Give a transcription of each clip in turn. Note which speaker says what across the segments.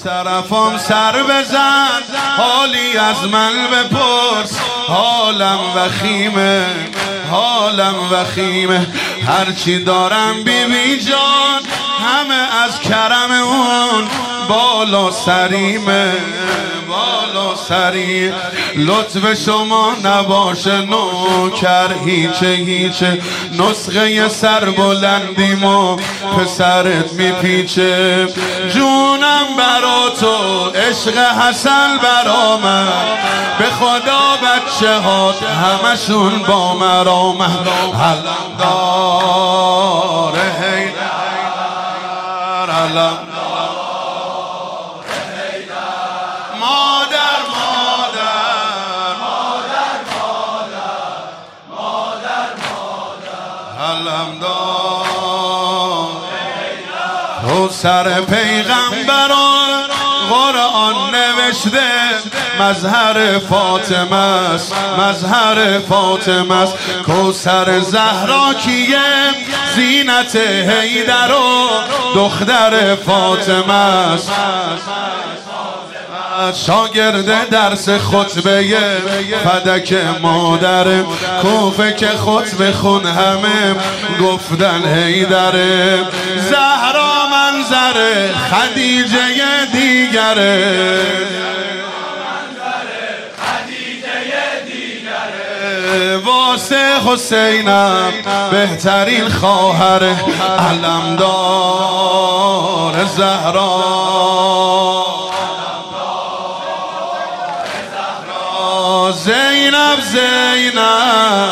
Speaker 1: طرفم سر بزن، حالی از من بپرس، حالم وخیمه، حالم وخیمه. هرچی دارم بیبی جان همه از کرم اون، بالا سریمه، بالا سری. لطف شما نباشه نوکر، هیچه نسخه سر بلندیمو پسرت میپیچه. جونم برا تو، عشق حسن برا من، به خدا بچه هات همشون با مرامت. علم داره حیدر، علم تو سر پیغمبران قرآن نوشته، مظهر فاطمه است، مظهر فاطمه است. کوثر زهرا کیه؟ زینت حیدر و دختر فاطمه است. شاگرد درس خطبه فدک مادر کوفه که خطبه خون همه گفتن حیدره. زهرا منظره خدیجه دیگره، واسه حسینم بهترین خواهر علمدار زهرا. زینب زینب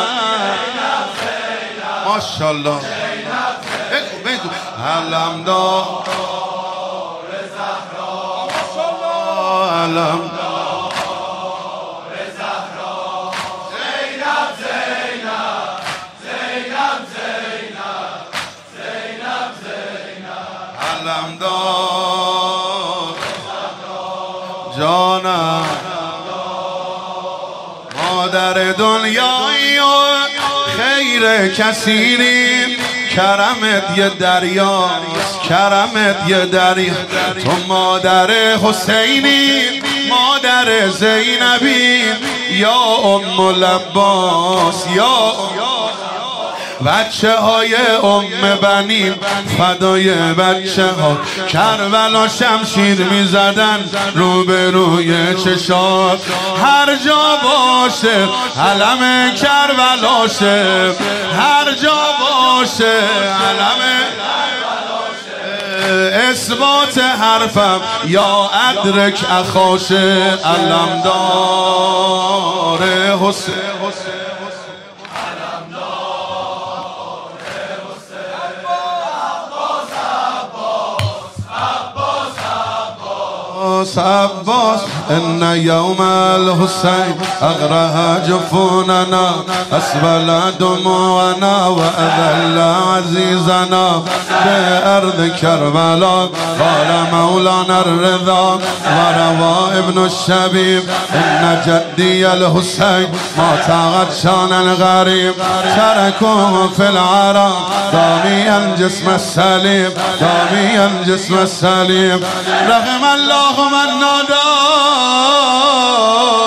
Speaker 1: ماشاءالله، بگو علمدار زهرا، علمدار زهرا. زینب زینب زینب زینب زینب علمدار جانم، مادر دنیایی و خیر کثیری. کرمت یه دریاست، کرمت یه دریا. تو مادر حسینی، مادر زینبی، یا ام العباس، یا بچه های ام بنی فدای بچه ها. کربلا شمشیر می زدن روبروی چشات، هر جا باشه علم کربلاشه، هر جا باشه علم اثبات حرفم یا ادرک اخاشه. علمدار حسین، عباس ان يوم الحسين اغرها جفوننا، اسبل دموعنا واذل عزيزنا بارض كربلاء. قال مولانا الرضا وروى ابن الشبيب ان جدي الحسين ما طاقت شان الغريب، تركوه في العرى ضاميا الجسم السليم، ضاميا الجسم السليم. رحم الله من نادى